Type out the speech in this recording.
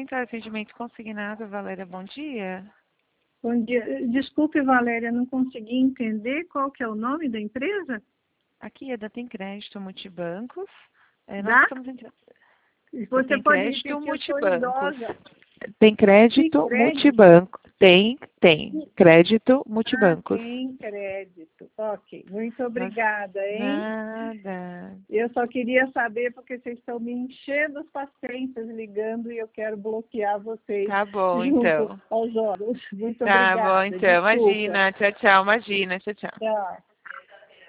Central de Atendimento Consignado, Valéria, bom dia. Bom dia. Desculpe, Valéria, não consegui entender qual que é o nome da empresa? Aqui é da Tem Crédito Multibancos. Nós Da? estamos entrando. Você Tem pode Crédito repetir, eu sou Multibancos. idosa. Tem Tem Crédito crédito? Multibanco. Tem. Crédito Multibancos. Tem crédito. Ok, muito Nós- obrigada, hein? Nada. Eu só queria saber porque vocês estão me enchendo as paciências ligando e eu quero bloquear vocês Tá bom, junto então. aos órgãos. Muito Tá bom, obrigada, então. desculpa. Imagina. Tchau, tchau. Imagina. Tchau, tchau. Tchau.